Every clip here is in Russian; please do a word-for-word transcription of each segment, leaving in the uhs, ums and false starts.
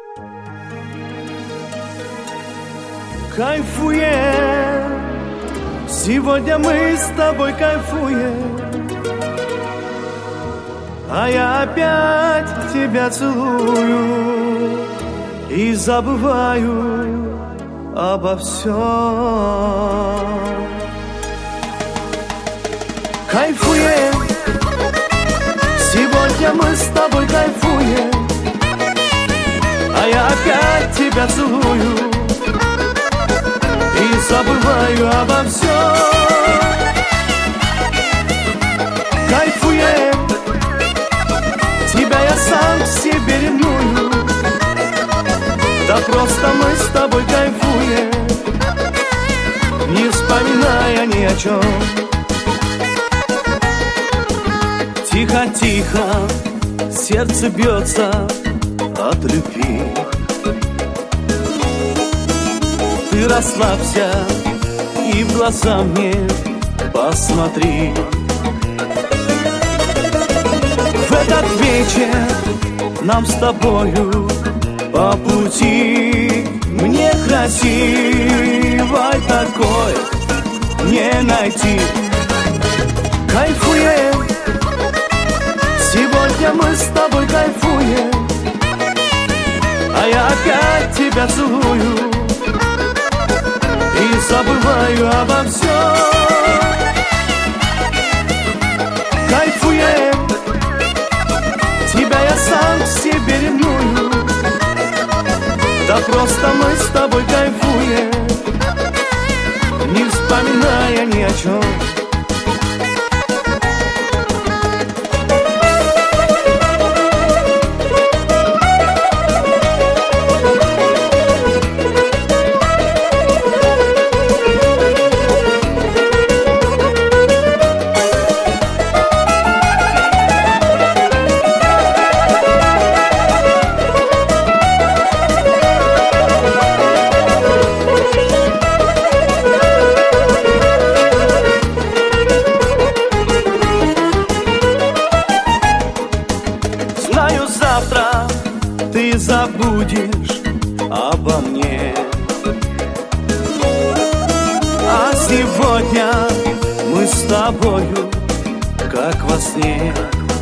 Кайфуем, сегодня мы с тобой кайфуем, а я опять тебя целую и забываю обо всем. Кайфуем, сегодня мы с тобой кайфуем, а я опять тебя целую и забываю обо всем. Кайфуем, тебя я сам к себе ревную, да просто мы с тобой кайфуем, не вспоминая ни о чем. Тихо-тихо сердце бьется от любви. Ты расслабься и в глаза мне посмотри. В этот вечер нам с тобою по пути, мне красивой такой не найти. Кайфуем, сегодня мы с тобой кайфуем, а я опять тебя целую и забываю обо всем. Кайфуем, тебя я сам к себе ревную, да просто мы с тобой кайфуем, не вспоминая ни о чем. Завтра ты забудешь обо мне, а сегодня мы с тобою как во сне.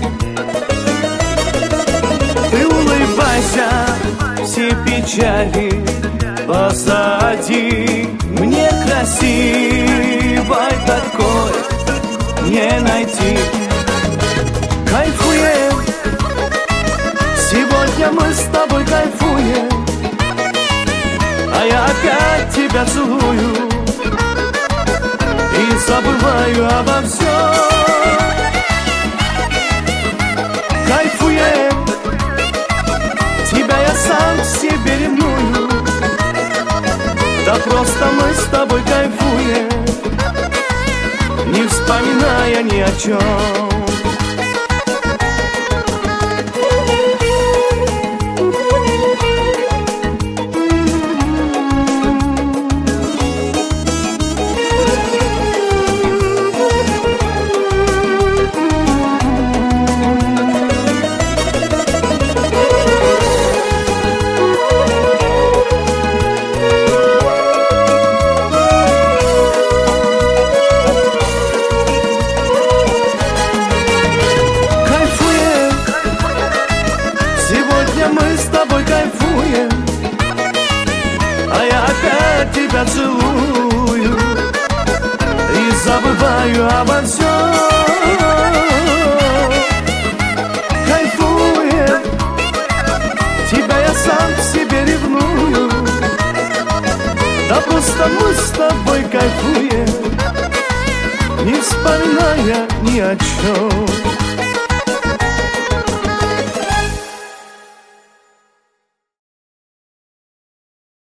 Ты улыбайся, все печали позади, мне красивой такой не найти. Кайфуем, сегодня мы с тобой кайфуем, а я опять тебя целую и забываю обо всем. Кайфуем, тебя я сам к себе ревную, да просто мы с тобой кайфуем, не вспоминая ни о чем. Мы с тобой кайфуем, а я опять тебя целую и забываю обо всем. Кайфуем, тебя я сам к себе ревную, да просто мы с тобой кайфуем, не вспоминая ни о чем.